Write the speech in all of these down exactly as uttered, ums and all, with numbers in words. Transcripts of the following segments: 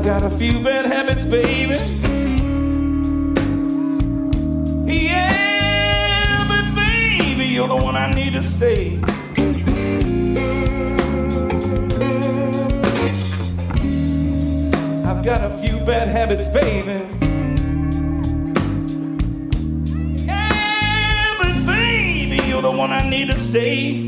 got a few bad habits, baby. Yeah, but baby, you're the one I need to stay. I've got a few bad habits, baby. Yeah, but baby, you're the one I need to stay.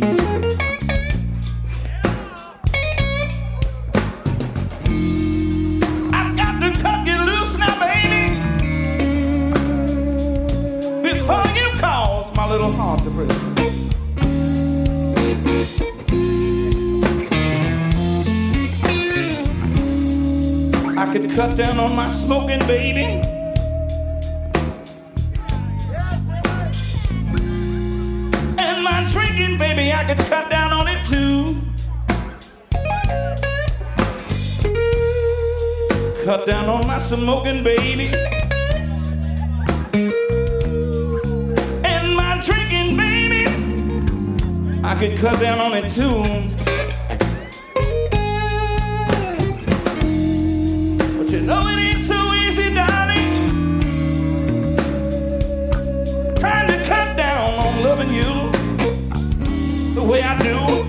Little hard to break. I could cut down on my smoking, baby. And my drinking, baby, I could cut down on it too. Cut down on my smoking, baby. I could cut down on it too. But you know it ain't so easy, darling. Trying to cut down on loving you the way I do.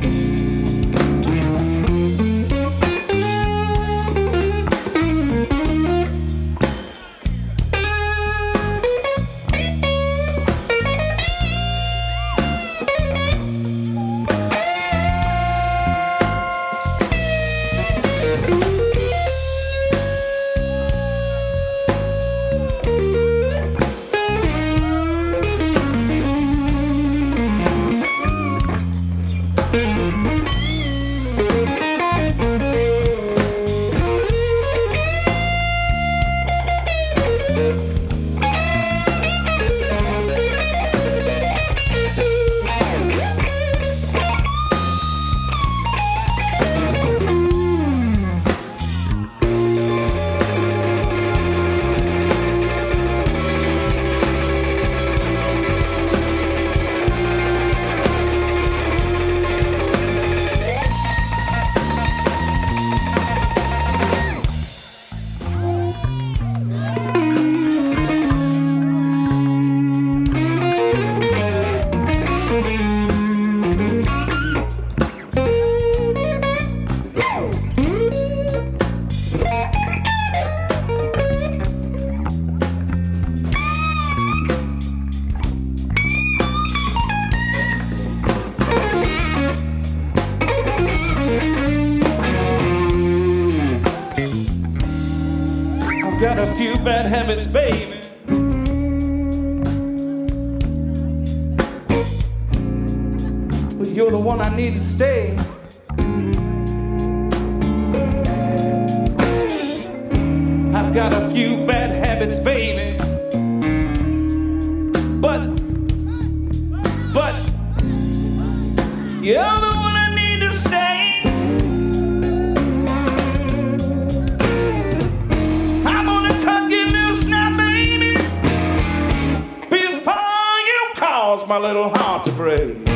Got a few bad habits, baby. But you're the one I need to stay. I've got a few bad habits, baby. But, but, you're the one I need to stay. My little heart to break.